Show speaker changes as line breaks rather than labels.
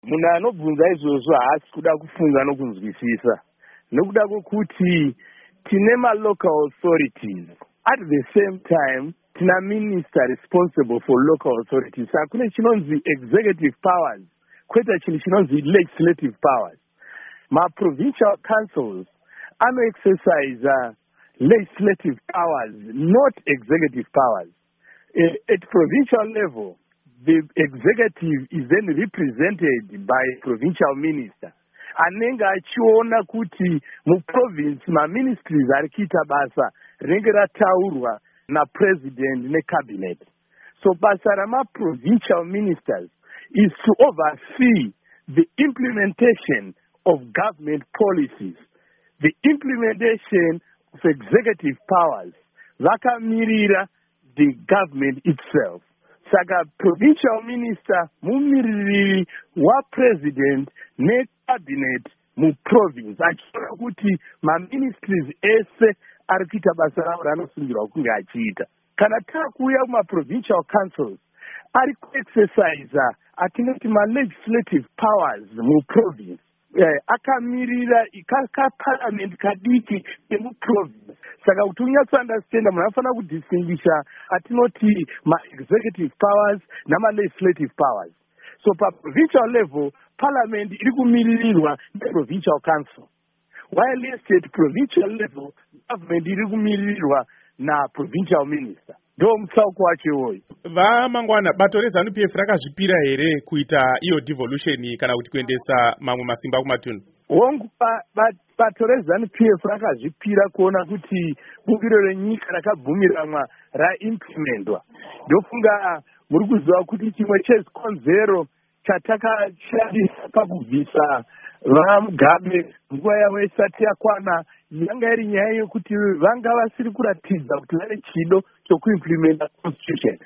Munhu anobvunza izvozvo haasi kuda kufunga nokunzwisisa, nokuda kwokuti tine ma-local authorities. At the same time, tina minister responsible for local authorities. Saka kune chinonzi executive powers, kweta chinhu chinonzi legislative powers. Ma-provincial councils ano-exercise legislative powers, not executive powers. At provincial level, the executive is then represented by a provincial minister. Anenge achiona kuti muprovince ma-ministries ari kuita basa rinenge rataurwa na-president ne-cabinet. So basa rama-provincial ministers is to oversee the implementation of government policies, the implementation of executive powers, vakamirira the government itself. Saka provincial minister mumiririri wa-president ne-cabinet mu-province achiona kuti ma-ministries ese ari kuita basa ravo ranosungirwa kunge achiita. Kana takuuya kuma-provincial councils ari kuexercise atinoti ma-legislative powers mu-province, akamirira kaparliament kadiki emuprovince. Saka kuti unyatsounderstanda munhu anofanira kudistinguisha atinoti ma-executive powers nama-legislative powers. So pa-provincial level, parliament iri kumiririrwa ne-provincial council, while at provincial level, government iri kumiririrwa na-provincial minister. Ndo mutsauko wacho iwoyo.
Vamangwana, bato reZANU-PF rakazvipira here kuita iyo devolution kana kuti kuendesa mamwe masimba kumatunhu?
Hongu bato reZANU-PF rakazvipira kuona kuti bukiro renyika rakabvumiranwa raimplementwa. Ndofunga muri kuziva kuti chimwe chezikonzero chatakashandisa pakubvisa vaMugabe nguva yavo isati yakwana yanga iri nyaya yokuti vanga vasiri kuratidza kuti vane chido chokuimplementa constitution.